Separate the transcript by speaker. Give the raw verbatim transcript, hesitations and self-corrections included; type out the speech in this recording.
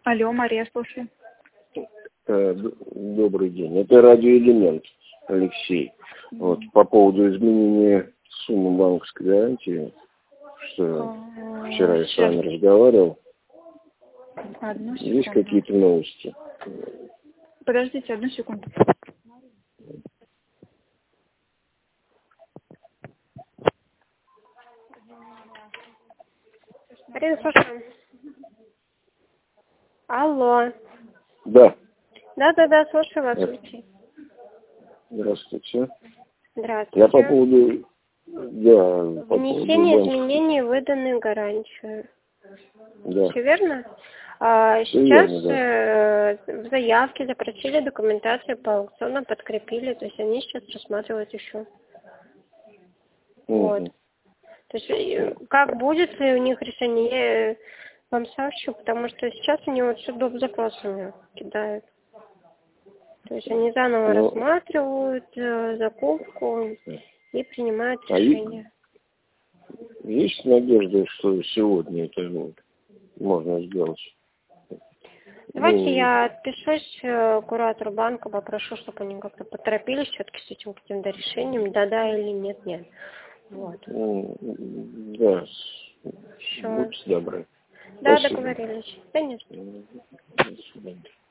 Speaker 1: Алло, Мария, слушаю.
Speaker 2: Э, д- Добрый день. Это радиоэлемент, Алексей.
Speaker 1: Мгм.
Speaker 2: Вот по поводу изменения суммы банковской гарантии, что
Speaker 1: А,
Speaker 2: вчера я с
Speaker 1: Сейчас,
Speaker 2: вами разговаривал.
Speaker 1: одну
Speaker 2: Есть
Speaker 1: секунду.
Speaker 2: какие-то новости?
Speaker 1: Подождите, одну секунду.
Speaker 3: Марина, слушаю. Алло.
Speaker 2: Да.
Speaker 3: Да-да-да, слушаю вас,
Speaker 2: Э,
Speaker 3: Алексей.
Speaker 2: Здравствуйте.
Speaker 3: Здравствуйте.
Speaker 2: Я по поводу... Да, по поводу
Speaker 3: Внесение
Speaker 2: банковской.
Speaker 3: изменений в выданную гарантию.
Speaker 2: Да.
Speaker 3: Все верно? А,
Speaker 2: Всё
Speaker 3: сейчас
Speaker 2: верно, да.
Speaker 3: э, в заявке запросили документацию по аукциону, подкрепили, то есть они сейчас рассматривают еще. Вот.
Speaker 2: Мгм.
Speaker 3: То есть э, как будет ли у них решение, я э, вам сообщу, потому что сейчас они вот все доп. Запросами кидают. То есть они заново
Speaker 2: Ну,
Speaker 3: рассматривают э, закупку и принимают
Speaker 2: а и-
Speaker 3: решение.
Speaker 2: есть надежда, что сегодня это вот можно сделать?
Speaker 3: Давайте
Speaker 2: Ну,
Speaker 3: я отпишусь э, куратору банка, попрошу, чтобы они как-то поторопились все-таки с этим каким-то решением, да-да или нет-нет. Вот.
Speaker 2: ну, да,
Speaker 3: Все.
Speaker 2: будьте добры.
Speaker 3: Да,
Speaker 2: Спасибо.
Speaker 3: договорились. Конечно.
Speaker 2: До свидания.